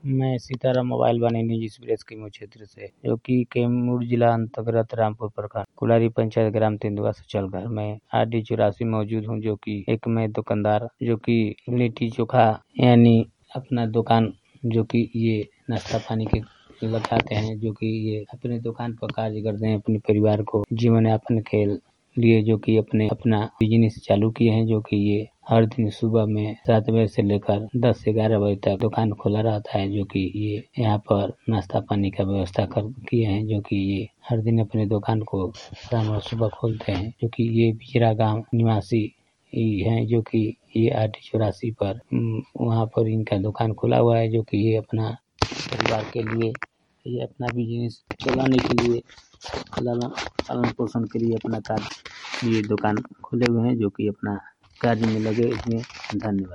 मैं सीताराम मोबाइल वाणी निजी एक्सप्रेस कैमूर क्षेत्र से, जो कि कैमूर जिला अंतर्गत रामपुर प्रखंड कुलारी पंचायत ग्राम तेंदुआ सचल घर में RD84 मौजूद हूँ। जो कि एक मैं दुकानदार जो कि लिट्टी चोखा यानी अपना दुकान जो कि ये नाश्ता पानी के लगाते हैं, जो कि ये अपने दुकान पर कार्य करते हैं, अपने परिवार को जीवन यापन के लिए जो कि अपना बिजनेस चालू किए हैं। जो कि ये हर दिन सुबह में 7 बजे से लेकर 10 से 11 बजे तक दुकान खुला रहता है। जो कि ये यहाँ पर नाश्ता पानी का व्यवस्था कर किए हैं। जो कि ये हर दिन अपने दुकान को शाम और सुबह खोलते हैं। जो कि ये बिजरा गांव निवासी हैं, जो कि ये RD84 पर वहाँ पर इनका दुकान खुला हुआ है। जो कि ये अपना परिवार के लिए, ये अपना बिजनेस चलाने के लिए, पालन पोषण के लिए अपना कार्य ये दुकान खोले हुए हैं। जो कि अपना कार्य में लगे इसमें। धन्यवाद।